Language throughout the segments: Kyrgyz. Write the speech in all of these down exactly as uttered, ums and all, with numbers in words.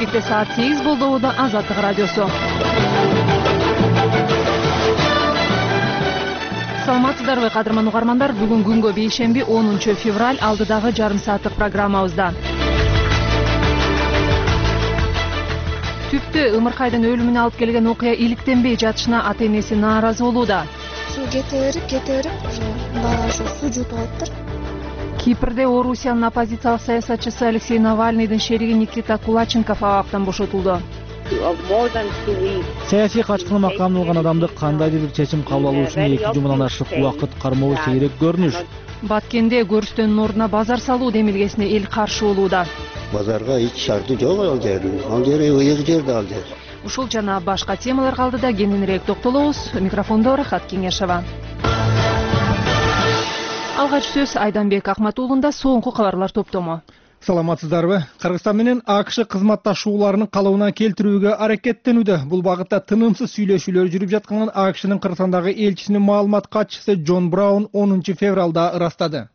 Бишкекте саат сегиз болду. Да Азаттык радиосу. Саламатсыздарбы, кадырман угармандар? Бүгүн күнгө бейшемби онунчу февраль алдыдагы жарым сааттык программабызда. Түптү ымыркайдын өлүмүнө алып келген окуя иликтенбей жатышына ата-энеси нааразы болууда. Суу кете берип, кете берип, уже бала ошо суу жутуп алыптыр. Кипрде Орусиянын оппозициялык саясатчысы Алексей Навальныйдын шериги Никита Кулаченков абактан бошотулду. Саясий качкыны макамына алган адамды кандайдыр бир чечим кабыл алуу үчүн эки жумадан ашык убакыт кармоо сейрек көрүнүш. Баткенде көрүстөнүн ордуна базар салуу демилгесине эл каршы болууда. Базарга эч шарты жок ал жердин. Ал жер ыйык жерде ал жер. Ушул жана башка темалар калдыда кененирээк токтолобуз. Микрофондо Рахат Кеңешова. Алгач сөз Айданбек Акматуулунда соңку кабарлар топтому. Саламатсыздарбы? Кыргызстан менен АКШ кызматташууларынын калыбына келтирүүгө аракеттенүүдө. Бул багытта тынымсыз сүйлөшүүлөр жүрүп жатканын АКШнын Кыргызстандагы элчисинин маалымат катчысы Джон Браун онунчу февралда ырастады.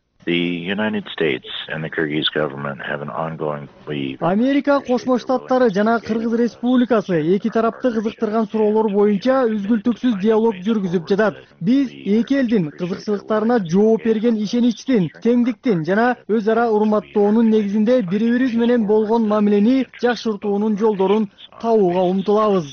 Америка Кошмо Штаттары жана Кыргыз Республикасы эки тарапты кызыктырган суроолор боюнча үзгүлтүксүз диалог жүргүзүп жатат. Биз эки элдин кызыкчылыктарына жооп берген ишеничтин, теңдиктин жана өз ара урматтоонун негизинде бири-бирибиз менен болгон мамилени жакшыртуунун жолдорун табууга умтулабыз.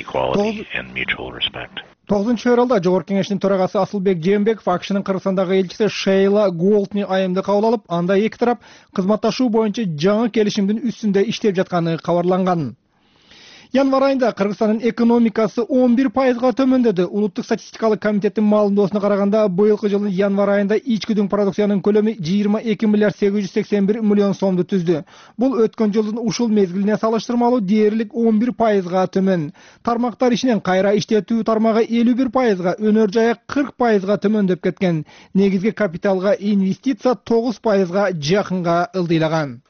тогузунчу февралда Жогорку Кеңештин төрагасы Асылбек Жээнбеков АКШнын Кыргызстандагы элчиси Шейла Голдни айымды кабыл алып, анда эки тарап кызматташуу боюнча жаңы келишимдин үстүндө иштеп жатканы кабарланган. Январь айында Кыргызстандын экономикасы он бир пайызга төмөндөдү. Улуттук статистикалык комитеттин маалымдоосуна караганда, быйылкы жылдын январь айында ичкүдүн продукциянын көлөмү жыйырма эки миллиард сегиз жүз сексен бир миллион сомду түздү. Бул өткөн жылдын ушул мезгилине салыштырмалуу дээрлик он бир пайызга төмөн. Тармактар ишинен кайра иштетүү тармагы элүү бир пайызга, өнөр жайы кырк пайызга төмөндөп кеткен. Негизги капиталга инвестиция тогуз пайызга жакынга ылдыйлаган.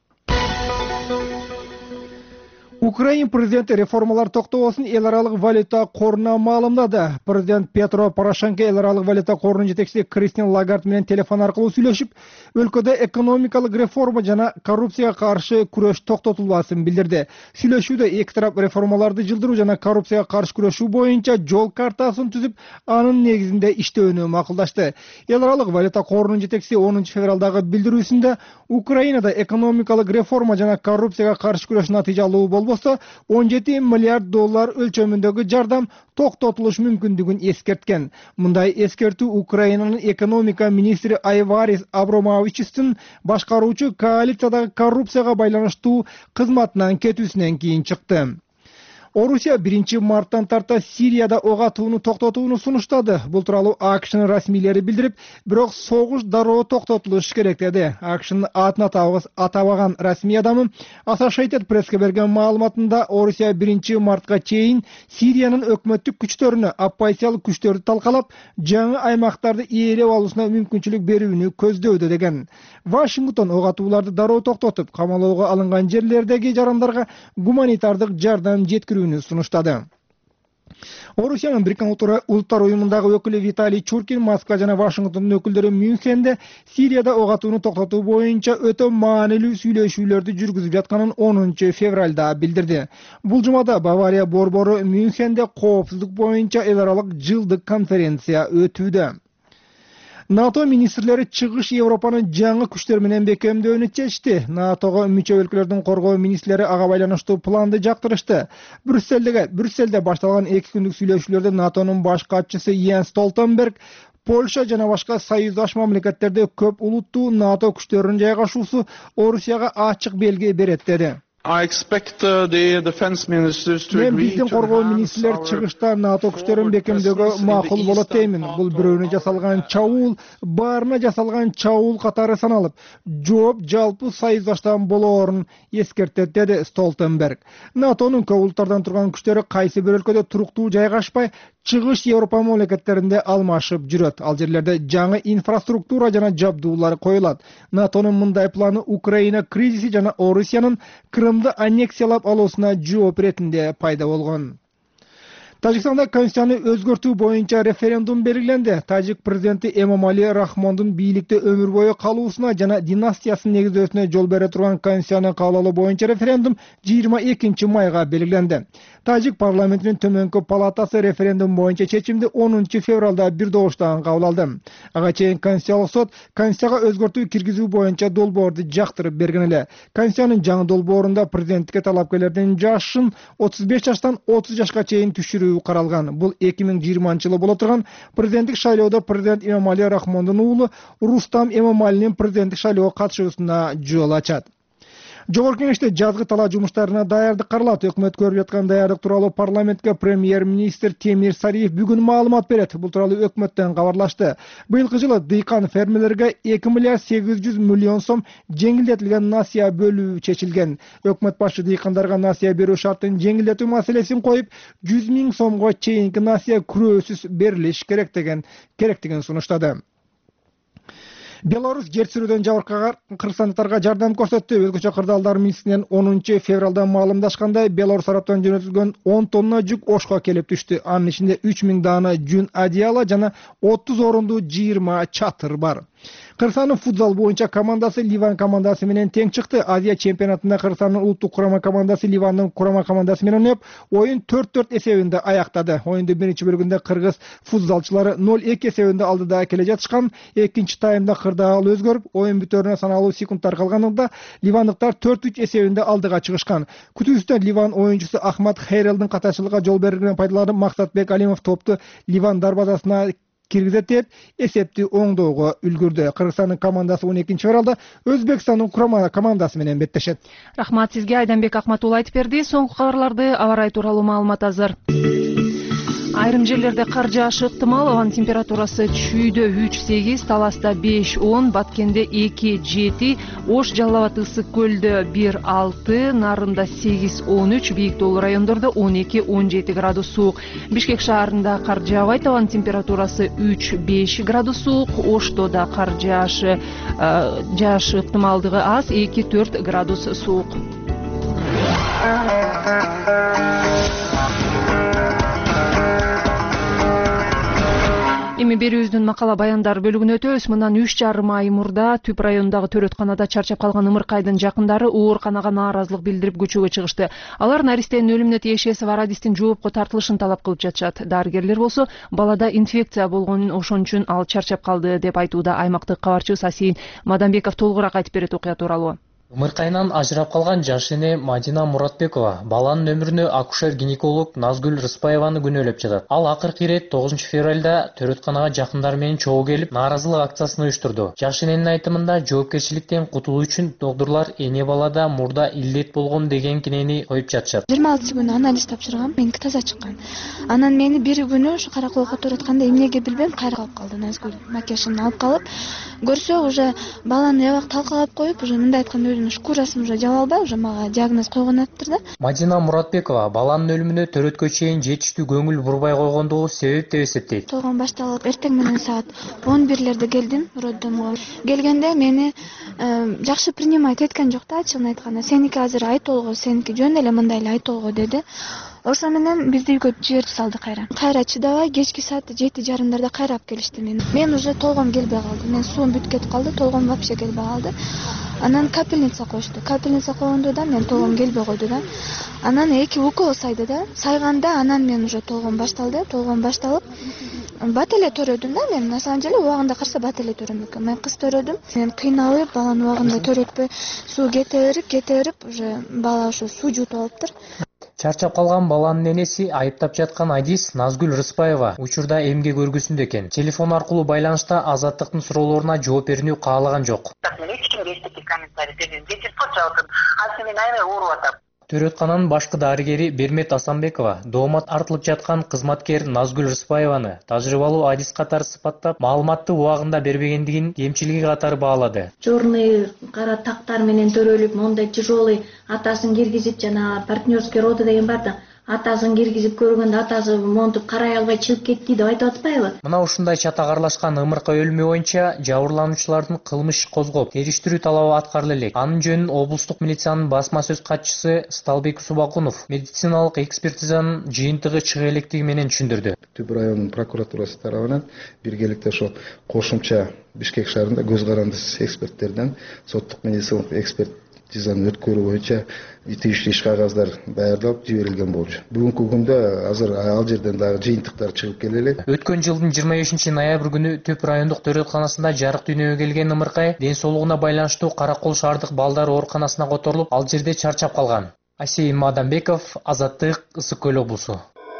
Украин президенти реформалар токтобосун эл аралык валюта коруна маалымдады. Президент Петро Порошенко эл аралык валюта корунун жетекчиси Кристин Лагард менен телефон аркылуу сүйлөшүп, өлкөдө экономикалык реформа жана коррупцияга каршы күрөш токтотулбасын билдирди. Сүйлөшүүдө эки тарап реформаларды жылдыруу жана коррупцияга каршы күрөшүү боюнча жол картасын түзүп, анын негизинде иштөөнү макулдашты. Эл аралык валюта корунун жетекчиси онунчу февралдагы билдирүүсүндө Украинада экономикалык реформа жана коррупцияга каршы күрөш натыйжалуу болбосо он жети миллиард доллар өлчөмүндөгү жардам токтотулуш мүмкүндүгүн эскерткен. Мындай эскертүү Украинанын экономика министри Айварис Абромовичтин башкаруучу коалициядагы коррупцияга байланыштуу кызматынан кетүүсүнөн кийин чыкты. Орусия биринчи марттан тарта Сирияда ок атууну токтотууну сунуштады. Бул тууралуу АКШнын расмийлери билдирип, бирок согуш дароо токтотулуш керек деди. АКШнын атын атабаган расмий адамы Associated Press'ке берген маалыматында Орусия биринчи мартка чейин Сириянын өкмөттүк күчтөрүнө оппозициялык күчтөрдү талкалап, жаңы аймактарды ээлеп алуусуна мүмкүнчүлүк берүүнү көздөйдү деген. Вашингтон ок атууларды дароо токтотуп, камалоого алынган жерлердеги жарандарга гуманитардык жардам жеткирүү сунуштады. Орусиянын Бириккен Улуттар уюмундагы өкүлү Виталий Чуркин Москва жана Вашингтондун өкүлдөрү Мюнхенде Сирияда ок атууну токтотуу боюнча өтө маанилүү сүйлөшүүлөрдү жүргүзүп жатканын онунчу февралда билдирди. Бул жумада Бавария борбору Мюнхенде коопсуздук боюнча эл аралык жылдык конференция өтүүдө. НАТО министрлери чыгыш Европанын жаңы күчтөр менен бекемдөөнү чечти. НАТОго мүчө өлкөлөрдүн коргоо министрлери ага байланыштуу планды жактырышты. Брюссельдеги Брюссельде башталган эки күндүк сүйлөшүүлөрдө НАТОнун баш катчысы Йенс Столтенберг Польша жана башка союздаш мамлекеттерде көп улуттуу НАТО күчтөрүнүн жайгашуусу Орусияга ачык белги берет деди. I expect uh, the defense ministers to Мен agree биздин to коргоо enhance министрлер our чыгышта НАТО күчтөрүн бекемдөөгө макул болот деймин. Бул бирөөнө жасалган чабуул, баарына жасалган чабуул катары саналып, жооп жалпы союздаштан болоорун эскертет деди Столтенберг. НАТОнун көп улуттардан турган күчтөрү кайсы бир өлкөдө туруктуу жайгашпай, чыгыш Европа мамлекеттеринде алмашып жүрөт. Ал жерлерде жаңы инфраструктура жана жабдуулар коюлат. НАТОнун мындай планы Украина кризиси жана Орусиянын Крымды аннексиялап алуусуна жооп иретинде пайда болгон. Тажикстанда конституцияны өзгөртүү боюнча референдум белгиленди. Тажик президенти Эмомали Рахмондун бийликте өмүр бою калуусуна жана династиясынын негиздөөсүнө жол бере турган конституцияны кабыл алуу боюнча референдум жыйырма экинчи майга белгиленди. Тажик парламентинин төмөнкү палатасы референдум боюнча чечимди онунчу февралда бир добуштан кабыл алды. Ага чейин Конституциялык сот конституцияга өзгөртүү киргизүү боюнча долбоорду жактырып берген эле. Конституциянын жаңы долбоорунда президенттикке талапкерлердин жашын отуз беш жаштан отуз жашка чейин түшүрүү каралган. Бул эки миң жыйырманчы жылы боло турган президенттик шайлоодо президент Эмомали Рахмондун уулу Рустам Эмомалинин президенттик шайлоого катышуусуна жол ачат. Жогорку кеңеште жазгы талаа жумуштарына даярдык каралат. Өкмөт көрүп жаткан даярдык тууралуу парламентке премьер-министр Темир Сариев бүгүн маалымат берет. Бул тууралуу өкмөттөн кабарлашты. Быйылкы жылы дыйкан фермерлерге эки миллиард сегиз жүз миллион сом жеңилдетилген насыя бөлүү чечилген. Өкмөт башы дыйкандарга насыя берүү шартын жеңилдетүү маселесин коюп, жүз миң сомго чейинки насыя күрөөсүз берилиш керек деген керектигин сунуштады. Беларусь жер сүрүүдөн жабыркаган кыргызстандыктарга жардам көрсөттү. Өзгөчө кырдаалдар министринен онунчу февралда маалымдашкандай, Беларусь тараптан жөнөтүлгөн он тонна жүк Ошко келип түштү. Анын ичинде үч миң даана жүн одеяло жана отуз орунду жыйырма чатыр бар. Кыргызстандын футзал боюнча командасы Ливан командасы менен тең чыкты. Азия чемпионатында Кыргызстандын улуттук курама командасы Ливандын курама командасы менен ойноп, оюн төрт төрт эсебинде аяктады. Оюндун биринчи бөлүгүндө кыргыз футзалчылары ноль эки эсебинде алдыда келе жатышкан. Экинчи таймда кырдаал өзгөрүп, оюн бүтөрүнө саналуу секундтар калганында ливандыктар төрт үч эсебинде алдыга чыгышкан. Күтүүсүндө Ливан оюнчусу Ахмат Хейрелдин катачылыгга жол бергенин пайдаланып, Максатбек Алимов топту Ливан дарбазасына киргизет деп эсепти оңдоого үлгүрдү. Кыргызстандын командасы он экинчи февралда Өзбекстандын курама командасы менен беттешет. Рахмат сизге, Айданбек Акматулла айтып берди. Соңку кабарларды аба ырайы тууралуу маалымат азыр. Айрым жерлерде кар жаашы ыктымал. Абанын температурасы Чүйдө үч сегиз, Таласта беш он, Баткенде эки жети, Ош Жалал Абад Ысык Көлдө бир алты, Нарында сегиз он үч, Бийик Тоолуу райондордо он эки он жети градус суук. Бишкек шаарында кар жаабайт. Абанын температурасы үч беш градус суук. Ошто да кар жаашы жаашы ыктымалдыгы аз, эки төрт градус суук. Эми берүүбүздүн макала баяндар бөлүгүнө өтөбүз. Мындан үч жарым ай мурда Түп районундагы төрөтканада чарчап калган Ымыркайдын жакындары ооруканага нааразылык билдирип көчөгө чыгышты. Алар наристенин өлүмүнө тиешеси бар адистин жоопко тартылышын талап кылып жатышат. Дарыгерлер болсо балада инфекция болгонун, ошон үчүн ал чарчап калды деп айтууда. Аймактык кабарчыбыз Асийин Мадамбеков толугураак айтып берет окуя тууралуу. Ымыркайынан ажырап калган жаш эне Мадина Муратбекова баланын өмүрүнө акушер-гинеколог Назгүл Рыспаеваны күнөөлөп жатат. Ал акыркы ирет тогузунчу февралда төрөтканага жакындары менен чогуу келип, нааразылык акциясын уюштурду. Жаш эненин айтымында жоопкерчиликтен кутулуу үчүн доктурлар эне балада мурда илдет болгон деген кинени коюп жатышат. жыйырма алтынчы күнү анализ тапшыргам, меники таза чыккан. Анан мени бир күнү ушу караколго төрөткөндө эмнеге билбейм, кайра калып калды. Назгүл макияжын алып калып, көрсө уже баланы эбак талкалап коюп, уже мындай айтканда шкурасын уже жаба албай, уже мага диагноз койгон атыптыр да. Мадина Муратбекова баланын өлүмүнө төрөткө чейин жетиштүү көңүл бурбай койгондугу себеп деп эсептейт. Толгон башталып, эртең менен саат он бирлерде келдим роддомго. Келгенде мени жакшы принимать эткен жок да, ачыгын айтканда. Сеники азыр ай толго, сеники жөн эле мындай эле ай толго деди. Ошо менен бизди үйгө жиберип салды кайра. Кайра чыдабай кечки саат жети жарымдарда кайра алып келишти мени. Мен уже толгом келбей калды. Мен суум бүтүп кетип калды, толгом вообще келбей калды. Анан капельница коюшту. Капельница койгондо да мен толгом келбей койду да. Анан эки укол сайды да. Сайганда анан мен уже толгом башталды. Толгом башталып бат эле төрөдүм да мен. На самом деле убагында карса бат эле төрөм экен. Мен кыз төрөдүм. Мен кыйналып, баланы убагында төрөтпөй, суу кете берип, кете берип, уже бала ошо суу жутуп алыптыр. Чарчап калган баланын энеси айыптап жаткан адис Назгүл Рыспаева учурда эмге көргүсүндө экен. Телефон аркылуу байланышта Азаттыктын суроолоруна жооп берүүнү каалаган жок. Төрөткананын башкы дарыгери Бермет Асанбекова доомат артылып жаткан кызматкер Назгүл Рыспаеваны тажрыйбалуу адис катары сыпаттап, маалыматты убагында бербегендигин кемчилиги катары баалады. Черный кара тактар менен төрөлүп, мондай тяжелый атасын киргизип, жана партнерский роды деген бар да, атасын киргизип көргөндө атасы монтип карай албай чыгып кетти деп айтып атпайбы? Мына ушундай чатак аралашкан ымыркы өлмө боюнча жабырлануучулардын кылмыш козгоп териштирүү талабы аткарыла элек. Анын жөнүн облустук милициянын басма сөз катчысы Сталбек Субакунов медициналык экспертизанын жыйынтыгы чыга электиги менен түшүндүрдү. Түп районунун прокуратурасы тарабынан биргеликте ошо кошумча Бишкек шаарында көз карандысыз эксперттерден соттук медициналык экспертизаны өткөрүү боюнча тийиштүү иш кагаздар даярдалып жиберилген болчу. Бүгүнкү күндө азыр ал жерден дагы жыйынтыктар чыгып келе элек. Өткөн жылдын жыйырма бешинчи ноябрь күнү Түп райондук төрөтканасында жарык дүйнөгө келген ымыркай ден соолугуна байланыштуу Каракол шаардык балдар ооруканасына которулуп, ал жерде чарчап калган. Асейин Мадамбеков, Азаттык, Ысык Көл облусу.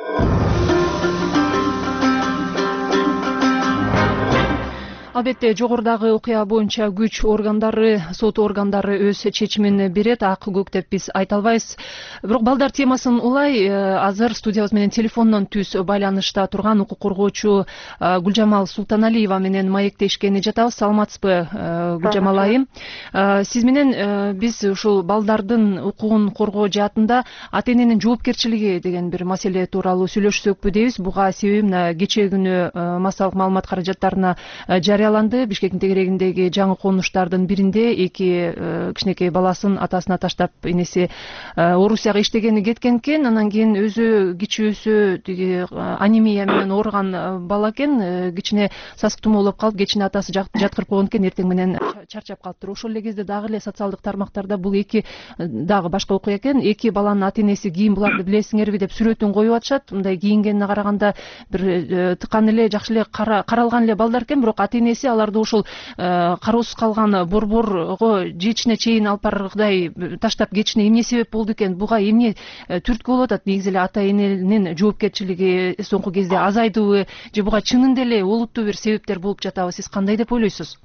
Албетте, жогорудагы окуя боюнча күч органдары, сот органдары өз чечимин берет, ак көк деп биз айта албайбыз. Бирок балдар темасын улай азыр студиябыз менен телефондон түз байланышта турган укук коргоочу Гүлжамал Султаналиева менен маектешкени жатабыз. Саламатсызбы, Гүлжамал айым? Сиз менен биз ушул балдардын укугун коргоо жаатында ата эненин жоопкерчилиги деген бир маселе тууралуу сүйлөшсөкпү дейбиз. Буга себеби мына кечээ күнү массалык маалымат каражаттарына жарыяланды. Бишкектин тегерегиндеги жаңы конуштардын биринде эки кичинекей баласын атасына таштап энеси Орусияга иштегени кеткен экен. Анан кийин өзү кичүүсү тиги анемия менен ооруган бала экен. Кичине сасык тумоолоп калып, кечине атасы жаткырып койгон экен, эртең менен чарчап калыптыр. Ошол эле кезде дагы эле социалдык тармактарда бул эки дагы башка окуя экен. Эки баланын ата энеси кийин буларды билесиңерби деп сүрөтүн коюп атышат. Мындай кийингенине караганда бир тыкан эле жакшы эле каралган эле балдар экен, бирок ата энеси аларды ушул кароосуз калган борборго жечине чейин алып баргыдай таштап кетишине эмне себеп болду экен? Буга эмне түрткү болуп атат? Негизи эле ата эненин жоопкерчилиги соңку кезде азайдыбы же буга чынында эле олуттуу бир себептер болуп жатабы? Сиз кандай деп ойлойсуз?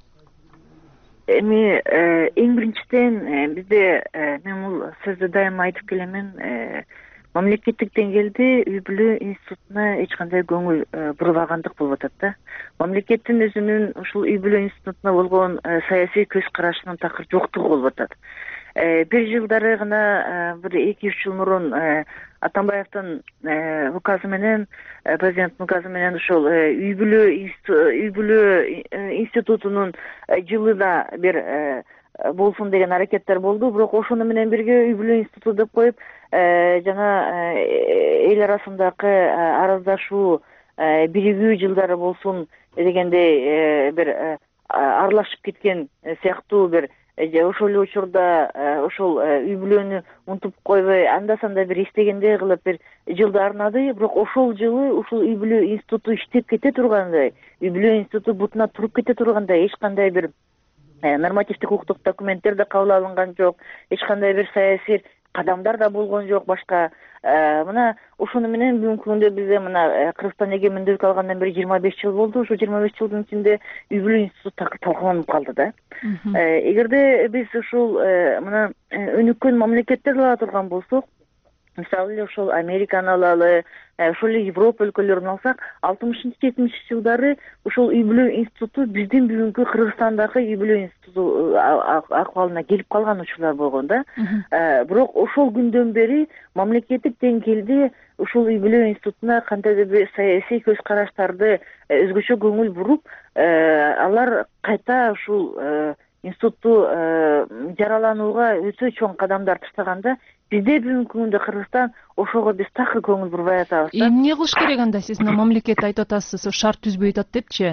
Эми эң биринчиден бизде мен бул сөздү дайыма айтып келемин. Мамлекеттик деңгээлде үй бүлө институтуна эч кандай көңүл бурбагандык болуп атат да. Мамлекеттин өзүнүн ушул үй бүлө институтуна болгон саясий көз карашынын такыр жоктугу болуп атат. Бир жылдары гана бир эки үч жыл мурун Атамбаевдин указы менен, президенттин указы менен ушул үй бүлө үй бүлө институтунун жылына бир болсун деген аракеттер болду. Бирок ошону менен бирге үй бүлө институту деп коюп, жана эл арасындагы араздашуу, биригүү жылдары болсун дегендей бир аралашып кеткен сыяктуу бир ошол эле учурда ошол үй бүлөнү унутуп койбой, анда санда бир эстегендей кылып бир жылды арнады. Бирок ошол жылы ушул үй бүлө институту иштеп кете тургандай, үй бүлө институту бутуна туруп кете тургандай эч кандай бир нормативдик укуктук документтер да кабыл алынган жок, эч кандай бир саясий кадамдар да болгон жок. Башка мына ошону менен бүгүнкү күндө бизде мына Кыргызстан эгемендүүлүк алгандан бери жыйырма беш жыл болду. Ошо жыйырма беш жылдын ичинде үй бүлө институту такыр талкаланып калды да. Эгерде биз ушул мына өнүккөн мамлекеттерди ала турган болсок, мисалы эле ошол Американы алалы, ошол эле Европа өлкөлөрүн алсак, алтымышынчы жетимишинчи жылдары ушул үй бүлө институту биздин бүгүнкү Кыргызстандагы үй бүлө институту акыбалына келип калган учурлар болгон да. Бирок ошол күндөн бери мамлекеттик деңгээлде ушул үй бүлө институтуна кандайдыр бир саясий көз караштарды өзгөчө көңүл буруп, алар кайта ушул институтту жараланууга өтө чоң кадамдар таштаганда, бизде бүгүнкү күндө Кыргызстан ошого биз такыр көңүл бурбай атабыз да. Эмне кылыш керек анда? Сиз мамлекет айтып атасыз, шарт түзбөй атат депчи?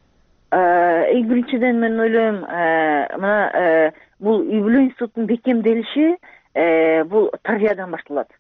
Эң биринчиден мен ойлойм, мына бул үй бүлө институтунун бекемделиши бул тарбиядан башталат.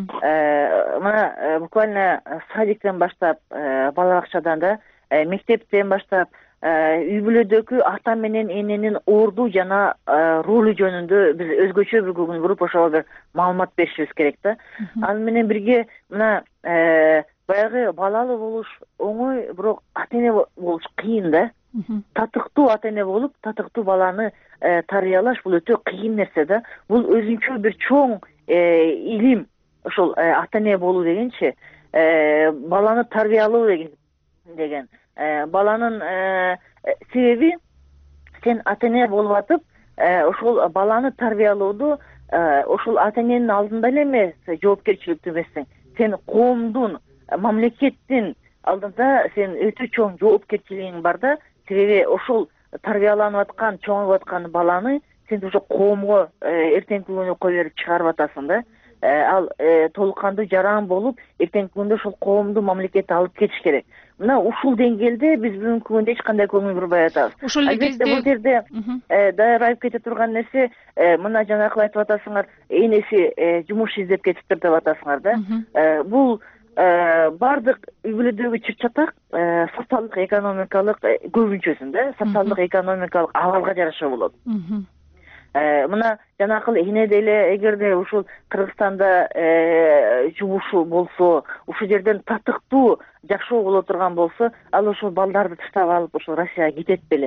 Мына буквально садиктен баштап, бала бакчадан да, мектептен баштап, үй бүлөдөгү ата менен эненин орду жана ролу жөнүндө биз өзгөчө бир көңүл буруп, ошого бир маалымат беришибиз керек да. Аны менен бирге мына баягы балалуу болуш оңой, бирок ата эне болуш кыйын да. Татыктуу ата эне болуп, татыктуу баланы тарбиялаш бул өтө кыйын нерсе да. Бул өзүнчө бир чоң илим, ошол ата эне болуу дегенчи, баланы тарбиялоо деген. Баланын себеби сен ата эне болуп атып, ошол баланы тарбиялоодо ошол ата эненин алдында эле эмес жоопкерчиликтүү эмессиң, сен коомдун мамлекеттин алдында сен өтө чоң жоопкерчилигиң бар да. Себеби ошол тарбияланып аткан, чоңоюп аткан баланы сен уже коомго эртеңки күнү кое берип чыгарып атасың да. Ал толук кандуу жаран болуп, эртеңки күндө ошол коомду мамлекет алып кетиш керек. Мына ушул деңгээлде биз бүгүнкү күндө эч кандай көңүл бурбай атабыз. Ошол эле кезде бул жерде дайрайып кете турган нерсе, мына жанакы айтып атасыңар, энеси жумуш издеп кетиптир деп атасыңар да. Бул бардык үй бүлөдөгү чыр-чатак социалдык экономикалык көбүнчөсүндө социалдык экономикалык абалга жараша болот. Мына жанакы эне деле эгерде ушул Кыргызстанда жумушу болсо, ушул жерден татыктуу жакшы боло турган болсо, ал ошол балдарды таштап алып ошол Россияга кетет беле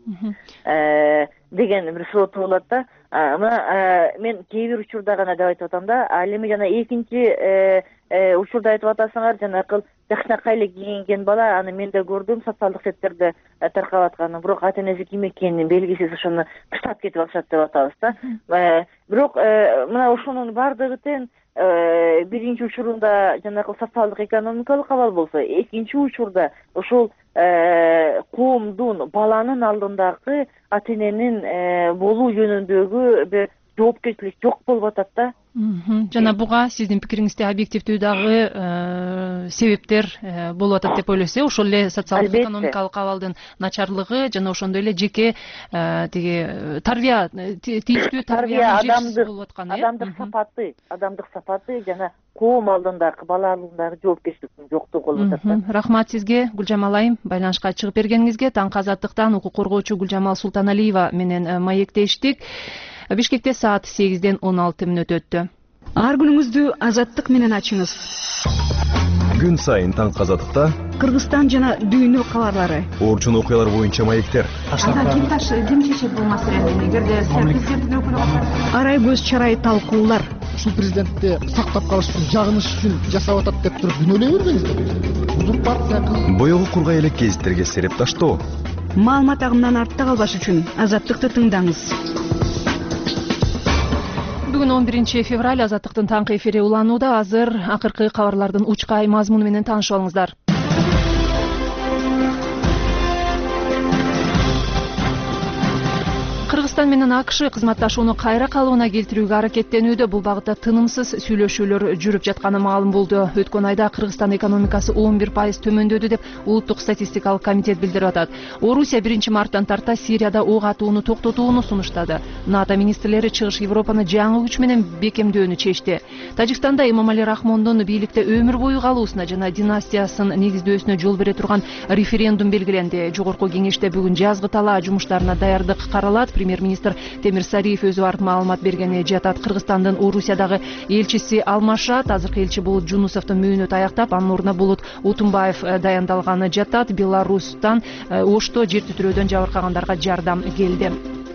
деген бир суроо туулат да. Мына мен кээ бир учурда гана деп айтып атам да. Ал эми жана экинчи учурда айтып атасыңар, жанакы жакшынакай эле кийинген бала, аны мен да көрдүм социалдык сеттерде таркап атканын, бирок ата энеси ким экенин белгисиз ошону таштап кетип атышат деп атабыз да. Бирок мына ошонун бардыгы тең биринчи учурунда жанакы социалдык экономикалык абал болсо, экинчи учурда ошол коомдун баланын алдындагы ата эненин болуу жөнүндөгү бир жоопкерчилик жок болуп атат да. Жана буга сиздин пикириңизде объективдүү дагы себептер болуп атат деп ойлойсуз э? Ошол эле социалдык экономикалык абалдын начарлыгы жана ошондой эле жеке тиги тарбия, тийиштүү тарбия болуп аткан э? Адамдык сапаты, адамдык сапаты жана коом алдындагы, бала алдындагы жоопкерчиликтин жоктугу болуп атат да. Рахмат сизге, Гүлжамал айым, байланышка чыгып бергениңизге. Таңкы Азаттыктан укук коргоочу Гүлжамал Султаналиева менен маектештик. Бишкекте саат сегизден он алты мүнөт өттү. Ар күнүңүздү Азаттык менен ачыңыз. Күн сайын Таңкы Азаттыкта Кыргызстан жана дүйнө кабарлары, орчун окуялар боюнча маектер. Ким таш ким чечет бул маселени? Эгерде президенттин өкүлү арай көз чарай талкуулар. Ушул президентти сактап калыш үчүн, жагыныш үчүн жасап атат деп туруп күнөөлөй бербеңиздер. Бул партия боёгу кургай элек гезиттерге сереп таштоо. Маалымат агымынан артта калбаш үчүн Азаттыкты тыңдаңыз. Бүгүн он биринчи февраль, Азаттыктын таңкы эфири уланууда. Азыр акыркы кабарлардын учкай мазмуну менен таанышып алыңыздар. Кыргызстан менен АКШ кызматташууну кайра калыбына келтирүүгө аракеттенүүдө. Бул багытта тынымсыз сүйлөшүүлөр жүрүп жатканы маалым болду. Өткөн айда Кыргызстан экономикасы он бир пайыз төмөндөдү деп Улуттук статистикалык комитет билдирип атат. Орусия биринчи марттан тарта Сирияда ок атууну токтотууну сунуштады. НАТО министрлери Чыгыш Европаны жаңы күч менен бекемдөөнү чечти. Тажикстанда Эмомали Рахмондун бийликте өмүр бою калуусуна жана династиясын негиздөөсүнө жол бере турган референдум белгиленди. Жогорку кеңеште бүгүн жазгы талаа жумуштарына даярдык каралат. Премьер-министр Темир Сариев өзү барып маалымат бергени жатат. Кыргызстандын Орусиядагы элчиси алмашат. Азыркы элчи Булут Жунусовдун мөөнөтү аяктап, анын ордуна Булут Утунбаев даяндалганы жатат. Беларустан Ошто жер титирөөдөн жабыркагандарга жардам келди.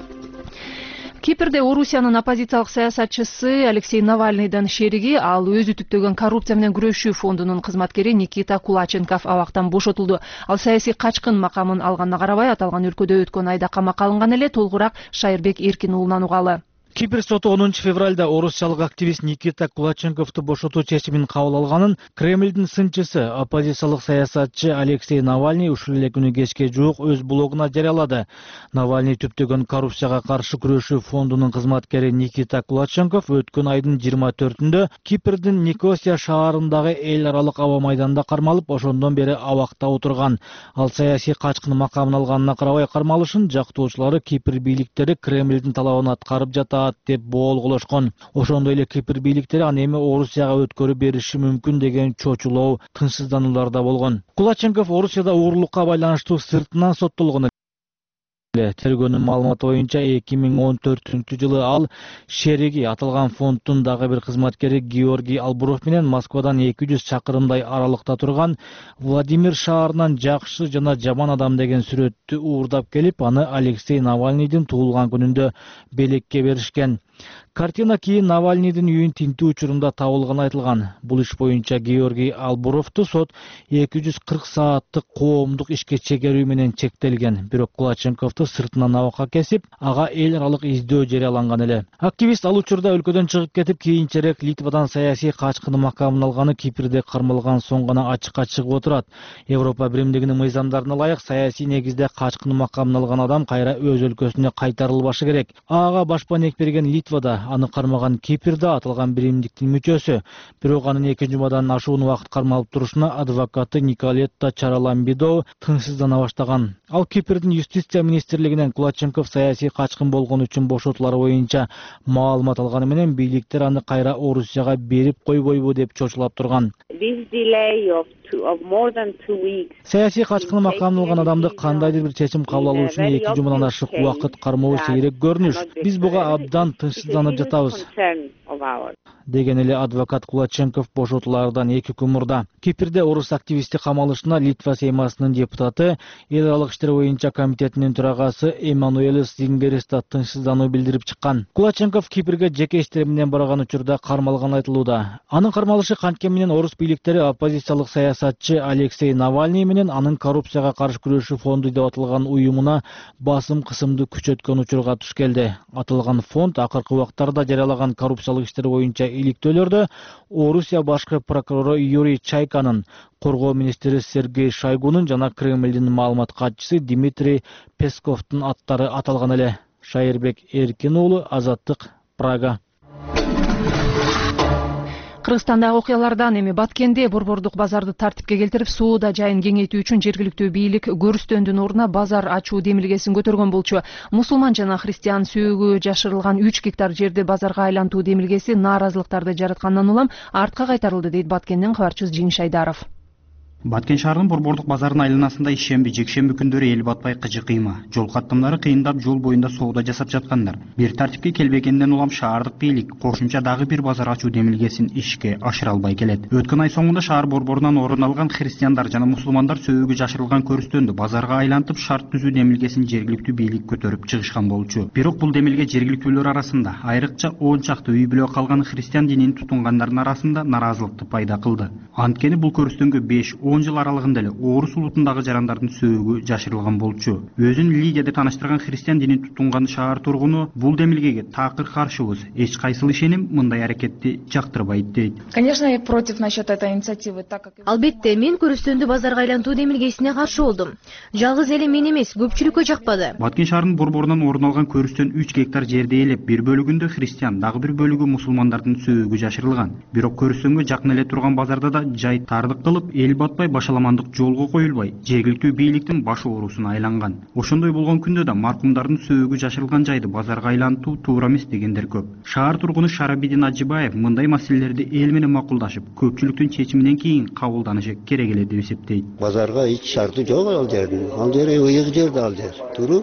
Кипрде Орусиянын оппозициялык саясатчысы Алексей Навальныйдын шериги, ал өзү түптөгөн коррупция менен күрөшүү фондунун кызматкери Никита Кулаченков абактан бошотулду. Ал саясий качкын макамын алганына карабай, аталган өлкөдө өткөн айда камакка алынган эле. Толугураак Шайырбек Эркин уулунан угалы. Кипр соту онунчу февралда орусиялык активист Никита Кулаченковду бошотуу чечимин кабыл алганын Кремлдин сынчысы, оппозициялык саясатчы Алексей Навальный ушул эле күнү кечке жуук өз блогуна жарыялады. Навальный түптөгөн коррупцияга каршы күрөшүү фондунун кызматкери Никита Кулаченков өткөн айдын жыйырма төртүндө Кипрдин Никосия шаарындагы эл аралык аба майданда кармалып, ошондон бери абакта отурган. Ал саясий качкын макамын алганына карабай кармалышын жактоочулары Кипр бийликтери Кремлдин талабын аткарып жатат деп болгулошкон. Ошондой эле Кипр бийликтери аны эми Орусияга өткөрүп бериши мүмкүн деген чочулоо, тынчсыздануулар да болгон. Кулаченков Орусияда уурулукка байланыштуу сыртынан соттолгон. Тергөөнүн маалыматы боюнча эки миң он төртүнчү жылы ал шериги аталган фонддун дагы бир кызматкери Георгий Албуров менен Москвадан эки жүз чакырымдай аралыкта турган Владимир шаарынан жакшы жана жаман адам деген сүрөттү уурдап келип, аны Алексей Навальныйдын туулган күнүндө белекке беришкен. Картина кийин Навальныйдын үйүн тинтүү учурунда табылганы айтылган. Бул иш боюнча Георгий Албуровду сот эки жүз кырк сааттык коомдук ишке чегерүү менен чектелген. Бирок Кулаченковду сыртынан абакка кесип, ага эл аралык издөө жарыяланган эле. Активист ал учурда өлкөдөн чыгып кетип, кийинчерээк Литвадан саясий качкын макамын алганы Кипрде кармалган соң гана ачыкка чыгып отурат. Европа биримдигинин мыйзамдарына ылайык саясий негизде качкын макамын алган адам кайра өз өлкөсүнө кайтарылбашы керек. Ага башпанек берген Литвада, аны кармаган Кипрде аталган биримдиктин мүчөсү. Бирок анын эки жумадан ашуун убакыт кармалып турушуна адвокаты Николетта Чараламбидо тынчсыздана баштаган. Ал Кипрдин юстиция министрлигинен Кулаченков саясий качкын болгон үчүн бошотулары боюнча маалымат алганы менен бийликтер аны кайра Орусияга берип койбойбу деп чочулап турган. Саясий качкын макамын алган адамды кандайдыр бир чечим кабыл алуу үчүн эки жумадан ашык убакыт кармоо сейрек көрүнүш. Биз буга абдан тынчсызданып жатабыз, деген эле адвокат Кулаченков бошотулардан эки күн мурда. Кипрде орус активисти камалышына Литва Сеймасынын депутаты, эл аралык иштер боюнча комитетинин төрагасы Эммануэлис Зингерис да тынчсыздануу билдирип чыккан. Кулаченков Кипрге жеке иштери менен барган учурда кармалганы айтылууда. Анын кармалышы канткен менен орус бийликтери оппозициялык саясатчы Алексей Навальный менен анын коррупцияга каршы күрөшүү фонду деп аталган уюмуна басым кысымды күчөткөн учурга туш келди. Аталган фонд акыркы убактарда жарыялаган коррупциялык иштер боюнча иликтөөлөрдө Орусия башкы прокурору Юрий Чайканын, коргоо министри Сергей Шойгунун жана Кремлдин маалымат катчысы Дмитрий Песковдун аттары аталган эле. Шайырбек Эркин уулу, Азаттык, Прага. Кыргызстандагы окуялардан эми Баткенде борбордук базарды тартипке келтирип, соода жайын кеңейтүү үчүн жергиликтүү бийлик көрүстөндүн ордуна базар ачуу демилгесин көтөргөн болчу. Мусулман жана христиан сөөгү жашырылган үч гектар жерди базарга айлантуу демилгеси нааразылыктарды жараткандан улам артка кайтарылды, дейт Баткенден кабарчыбыз Жеңиш Айдаров. Баткен шаарынын борбордук базарынын айланасында ишемби, жекшемби күндөрү эл батпай кыжы кыйма. Жол каттамдары кыйындап, жол боюнда соода жасап жаткандар. Бир тартипке келбегенден улам шаардык бийлик кошумча дагы бир базар ачуу демилгесин ишке ашыра албай келет. Өткөн ай соңунда шаар борборунан орун алган христиандар жана мусулмандар сөөгү жашырылган көрүстөндү базарга айлантып шарт түзүү демилгесин жергиликтүү бийлик көтөрүп чыгышкан болчу. Бирок бул демилге жергиликтүүлөр арасында, айрыкча он чакты үй бүлө калган христиан динин тутунгандардын арасында наразылыкты пайда кылды. Анткени бул көрүстөнгө беш он жыл аралыгында эле орус улутундагы жарандардын сөөгү жашырылган болчу. Өзүн Лидия деп тааныштырган христиан динин тутунган шаар тургуну бул демилгеге такыр каршыбыз. Эч кайсыл ишеним мындай аракетти жактырбайт дейт. Конечно, я против насчет этой инициативы, так как... Албетте, мен көрүстөндү базарга айлантуу демилгесине каршы болдум. Жалгыз эле мен эмес, көпчүлүккө жакпады. Баткен шаарынын борборунан орун алган көрүстөн үч гектар жерди ээлеп, бир бөлүгүндө христиан, дагы бир бөлүгү мусулмандардын сөөгү жашырылган. Бирок көрүстөнгө жакын эле турган базарда да жай тардык кылып, эл батпай башаламандык жолго коюлбай, жергиликтүү бийликтин баш оорусуна айланган. Ошондой болгон күндө да маркумдардын сөөгү жашырылган жайды базарга айлантуу туура эмес дегендер көп. Шаар тургуну Шарабидин Аджибаев мындай маселелерди эл менен макулдашып, көпчүлүктүн чечиминен кийин кабылданышы керек эле деп эсептейт. Базарга эч шарты жок ал жердин. Ал жер ыйык жерде ал жер. Туруп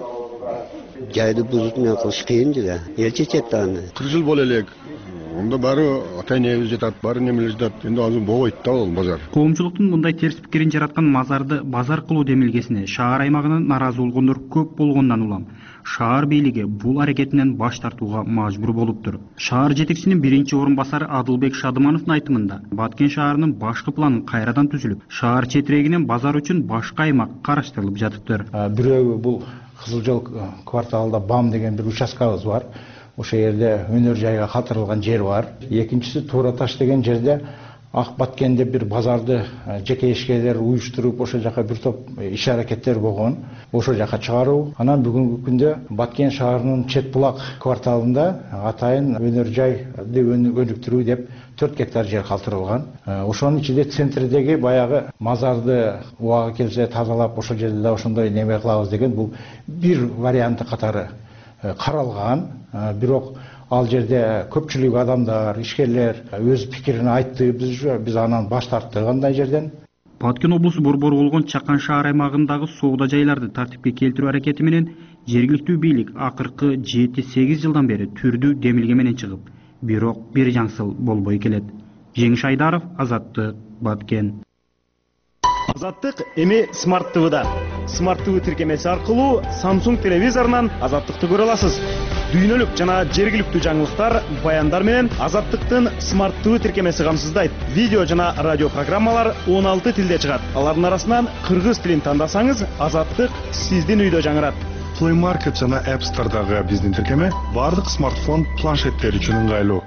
жайды бузуп менен кылыш кыйын да. Эл чечет аны. кырк жыл боло элек. Онда баары ата-энебиз жатат, баары немелер жатат. Энди азыр болбойт да ал базар. Коомчулуктун мындай терс пикирин жараткан мазарды базар кылуу демилгесине шаар аймагынан наразы болгондор көп болгондон улам шаар бийлиги бул аракетинен баш тартууга мажбур болуптур. Шаар жетекчисинин биринчи орун басары Адылбек Шадымановдун айтымында Баткен шаарынын башкы планын кайрадан түзүлүп, шаар четирегинен базар үчүн башка аймак караштырылып жатыптыр. Бирөө бул Кызыл жол кварталында БАМ деген бир участкабыз бар. Ошол жерде өнөр жайга калтырылган жер бар. Экинчиси Туура таш деген жерде Ак Баткенде бир базарды жеке ишкерлер уюштуруп, ошол жака бир топ иш аракеттер болгон. Ошол жака чыгаруу. Анан бүгүнкү күндө Баткен шаарынын Чет булак кварталында атайын өнөр жайды өнүктүрүү деп төрт гектар жер калтырылган. Ошонун ичинде центрдеги баягы мазарды убагы келсе тазалап, ошол жерде да ошондой неме кылабыз деген бул бир варианты катары каралган. Бирок ал жерде көпчүлүк адамдар, ишкерлер өз пикирин айтты, биз биз анан баш тарттык андай жерден. Баткен облусу борбору болгон Чакан шаар аймагындагы соода жайларды тартипке келтирүү аракети менен жергиликтүү бийлик акыркы жети сегиз жылдан бери түрдүү демилге менен чыгып, бирок бир жаңсыл болбой келет. Жеңиш Айдаров, Азаттык, Баткен. Азаттык эми Smart ти ви-да. Smart ти ви тиркемеси аркылуу Samsung телевизорунан Азаттыкты көрө аласыз. Дүйнөлүк жана жергиликтүү жаңылыктар, баяндар менен Азаттыктын Smart ти ви тиркемеси камсыздайт. Видео жана радио программалар он алты тилде чыгат. Алардын арасынан кыргыз тилин тандасаңыз, Азаттык сиздин үйдө жаңырат. Play Market жана App Store'дагы биздин тиркеме бардык смартфон, планшеттер үчүн ыңгайлуу.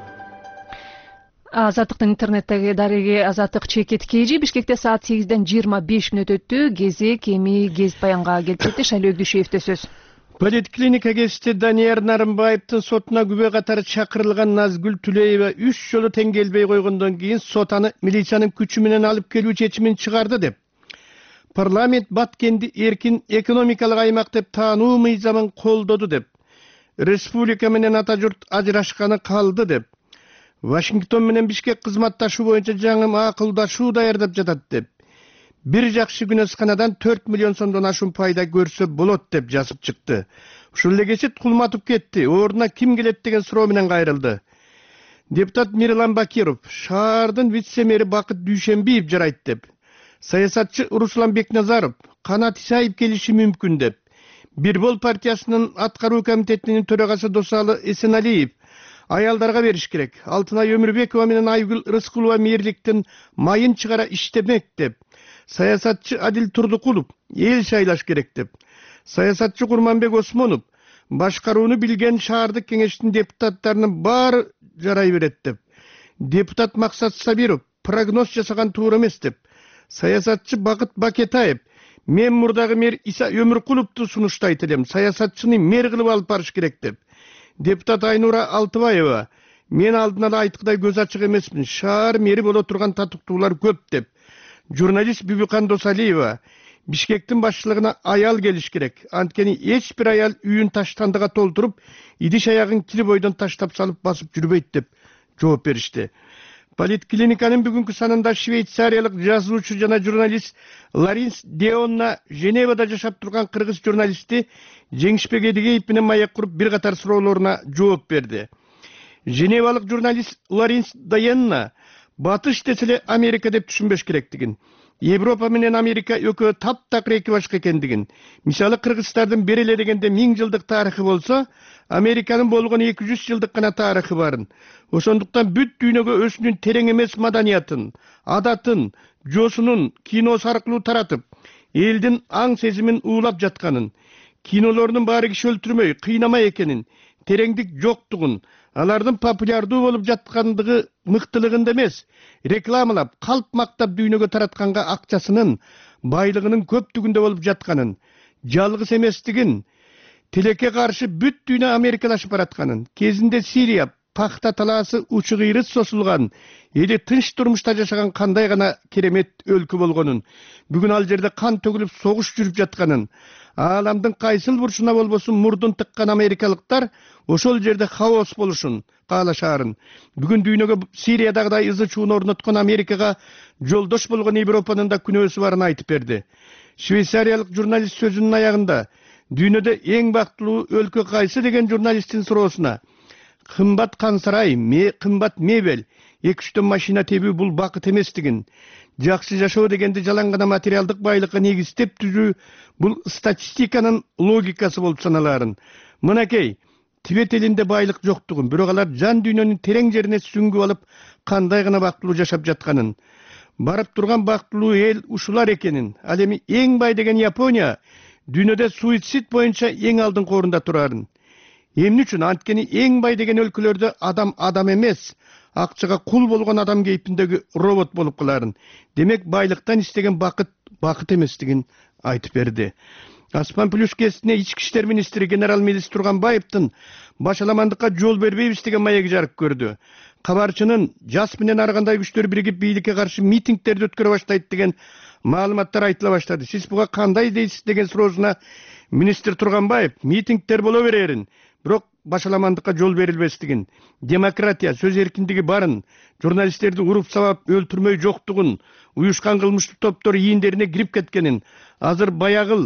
Азаттыктын интернеттеги дареги Азаттык чекет кейжи Бишкекте саат сегизден жыйырма беш мүнөт өттү. Кезек эми гез баянга келип кетти. Шайлоо Өкдүшевде сөз. Политклиника кесипчи Данияр Нарымбаевдин сотуна күбө катары чакырылган Назгүл Түлеева үч жолу тең келбей койгондон кийин сот аны милициянын күчү менен алып келүү чечимин чыгарды деп. Парламент Баткенди эркин экономикалык аймак деп таануу мыйзамын колдоду деп. Республика менен ата журт ажырашканы калды деп. Вашингтон менен Бишкек кызматташуу боюнча жаңы макулдашуу даярдап жатат деп. Бир жакшы күнөсканадан төрт миллион сомдон ашуун пайда көрсө болот деп жазып чыкты. Ушул эле кечет кулматып кетти. Ордуна ким келет деген суроо менен кайрылды. Депутат Мирлан Бакиров шаардын вице-мэри Бакыт Дүйшенбиев жарайт деп. Саясатчы Руслан Бекназаров Канат Исаев келиши мүмкүн деп. Бирбол партиясынын аткаруу комитетинин төрагасы Досалы Эсеналиев аялдарга бериш керек. Алтынай Өмүрбекова менен Айгүл Рыскулова мээрликтин майын чыгара иштемек деп. Саясатчы Адил Турдукулов эл шайлаш керек деп. Саясатчы Курманбек Осмонов башкарууну билген шаардык кеңештин депутаттарынын баары жарай берет деп. Депутат Максат Сабиров прогноз жасаган туура эмес деп. Саясатчы Бакыт Бакетаев мен мурдагы мэр Иса Өмүркуловду сунуштайт элем. Саясатчыны мэр кылып алып барыш керек деп. Депутат Айнура Алтыбаева мен алдын ала айткыдай көз ачык эмесмин. Шаар мэри боло турган татыктуулар көп деп. Журналист Бибикан Досалиева Бишкектин башчылыгына аял келиш керек. Анткени эч бир аял үйүн таштандыга толтуруп, идиш аягын кили бойдон таштап салып басып жүрбөйт деп жооп беришти. Политклиниканын бүгүнкү санында швейцариялык жазуучу жана журналист Ларинс Деонна Женевада жашап турган кыргыз журналисти Жеңишбек Эдигеев менен маек куруп бир катар суроолоруна жооп берди. Женевалык журналист Ларинс Деонна батыш деселе Америка деп түшүнбөш керектигин, Европа менен Америка экөө таптакыр эки башка экендигин, мисалы кыргызстардын бир эле дегенде миң жылдык тарыхы болсо, Американын болгон эки жүз жылдык гана тарыхы барын. Ошондуктан бүт дүйнөгө өзүнүн терең эмес маданиятын, адатын, жоосунун киносу аркылуу таратып, элдин аң сезимин уулап жатканын, кинолордун баары киши өлтүрмөй, кыйнамай экенин, тереңдик жоктугун, алардын популярдуу болуп жаткандыгы мыктылыгында эмес, рекламалап, калп мактап дүйнөгө таратканга акчасынын, байлыгынын көптүгүндө болуп жатканын, жалгыз эместигин, тилекке каршы бүт дүйнө америкалашып баратканын, кезинде Сирия, пахта талаасы учу кыйрыт сосулган, эли тынч турмушта жашаган кандай гана керемет өлкө болгонун, бүгүн ал жерде кан төгүлүп согуш жүрүп жатканын, ааламдын кайсыл бурчуна болбосун мурдун тыккан америкалыктар ошол жерде хаос болушун каалашаарын. Бүгүн дүйнөгө Сириядагыдай ызы чууну орноткон Америкага жолдош болгон Европанын да күнөөсү барын айтып берди. Швейцариялык журналист сөзүнүн аягында дүйнөдө эң бактылуу өлкө кайсы деген журналисттин суроосуна кымбат кансарай, ме кымбат мебель, эки үчтөн машина тебүү бул бакыт эместигин, жакшы жашоо дегенди жалаң гана материалдык байлыкка негиздеп түзүү бул статистиканын логикасы болуп саналарын. Мынакей, Тибет элинде байлык жоктугун, бирок алар жан дүйнөнүн терең жерине сүңгүп алып, кандай гана бактылуу жашап жатканын, барып турган бактылуу эл ушулар экенин, ал эми эң бай деген Япония дүйнөдө суицид боюнча эң алдыңкы орунда турарын. Эмне үчүн? Анткени эң бай деген өлкөлөрдө адам адам эмес, акчага кул болгон адам кейпиндеги робот болуп каларын. Демек байлыктан истеген бакыт бакыт эместигин айтып берди. Аспан плюс кесине ички иштер министри генерал Мелис Турганбаевдин башаламандыкка жол бербейбиз деген маеги жарык көрдү. Кабарчынын жас менен ар кандай күчтөр биригип бийликке каршы митингдерди өткөрө баштайт деген маалыматтар айтыла баштады. Сиз буга кандай дейсиз деген суроосуна министр Турганбаев митингдер боло берерин, бирок башаламандыкка жол берилбестигин, демократия, сөз эркиндиги барын, журналисттерди уруп сабап өлтүрмөй жоктугун, уюшкан кылмыштуу топтор ийиндерине кирип кеткенин, азыр баягыл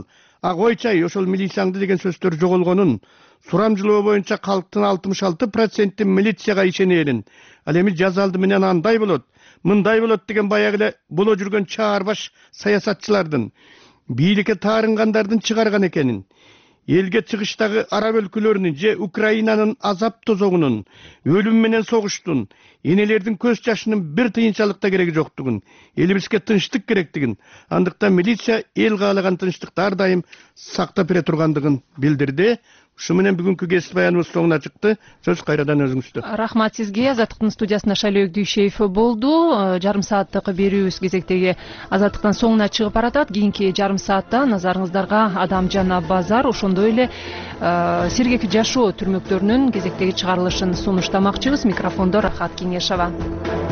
а койчай ошол милицияңды деген сөздөр жоголгонун, сурамжылоо боюнча калктын алтымыш алты проценти милицияга ишенерин, ал эми жазалды менен андай болот, мындай болот деген баягы эле боло жүргөн чаарбаш саясатчылардын, бийликке таарынгандардын чыгарган экенин, элге чыгыштагы араб өлкөлөрүнүн же Украинанын азап тозогунун, өлүм менен согуштун, энелердин көз жашынын бир тыйынчалык да кереги жоктугун, элибизге тынчтык керектигин, андыктан милиция эл каалаган тынчтыкты ар дайым сактап бере тургандыгын билдирди. Ушу менен бүгүнкү кесип баяныбыз соңуна чыкты. Сөз кайрадан өзүңүздө. Рахмат сизге. Азаттыктын студиясында Шайлоок Дүйшеев болду. Жарым сааттык берүүбүз кезектеги Азаттыктан соңуна чыгып баратат. Кийинки жарым саатта назарыңыздарга Адам жана базар, ошондой эле сергек жашоо түрмөктөрүнүн кезектеги чыгарылышын сунуштамакчыбыз. Микрофондо Рахат Кеңешова.